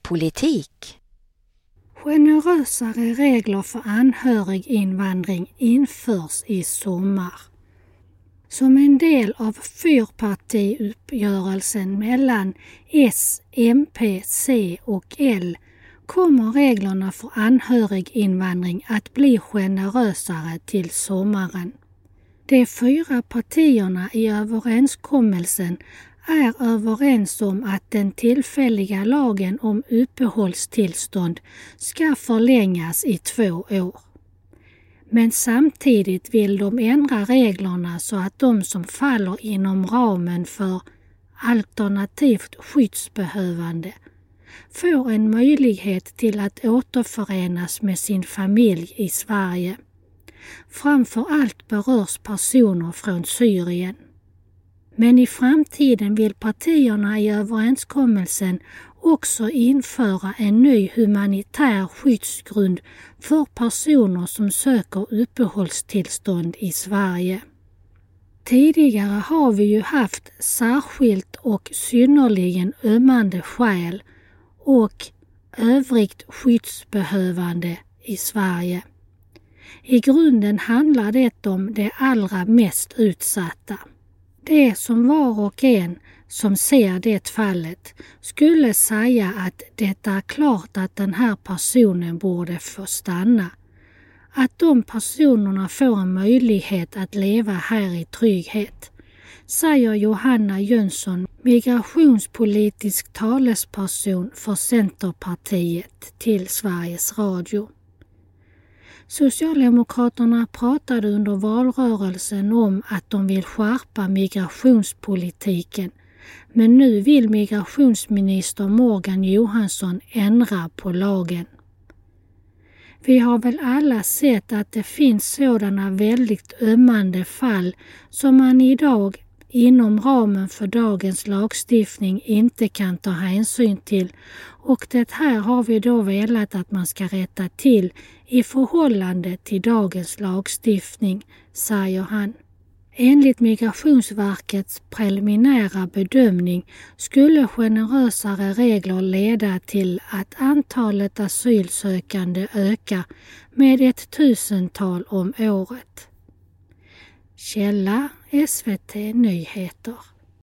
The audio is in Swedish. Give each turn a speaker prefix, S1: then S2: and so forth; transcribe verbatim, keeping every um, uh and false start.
S1: politik.
S2: Generösare regler för anhöriginvandring införs i sommar. Som en del av fyrpartiuppgörelsen mellan S, M P, C och L kommer reglerna för anhöriginvandring att bli generösare till sommaren. De fyra partierna i överenskommelsen är överens om att den tillfälliga lagen om uppehållstillstånd ska förlängas i två år. Men samtidigt vill de ändra reglerna så att de som faller inom ramen för alternativt skyddsbehövande får en möjlighet till att återförenas med sin familj i Sverige. Framför allt berörs personer från Syrien. Men i framtiden vill partierna i överenskommelsen också införa en ny humanitär skyddsgrund för personer som söker uppehållstillstånd i Sverige. Tidigare har vi ju haft särskilt och synnerligen ömmande skäl och övrigt skyddsbehövande i Sverige. I grunden handlar det om de allra mest utsatta. Det som var och en som ser det fallet skulle säga att det är klart att den här personen borde få stanna. Att de personerna får en möjlighet att leva här i trygghet, säger Johanna Jönsson, migrationspolitisk talesperson för Centerpartiet till Sveriges Radio. Socialdemokraterna pratade under valrörelsen om att de vill skärpa migrationspolitiken, men nu vill migrationsminister Morgan Johansson ändra på lagen. Vi har väl alla sett att det finns sådana väldigt ömmande fall som man idag inom ramen för dagens lagstiftning inte kan ta hänsyn till, och det här har vi då velat att man ska rätta till i förhållande till dagens lagstiftning, säger han. Enligt Migrationsverkets preliminära bedömning skulle generösare regler leda till att antalet asylsökande ökar med ett tusental om året. Källa S V T Nyheter.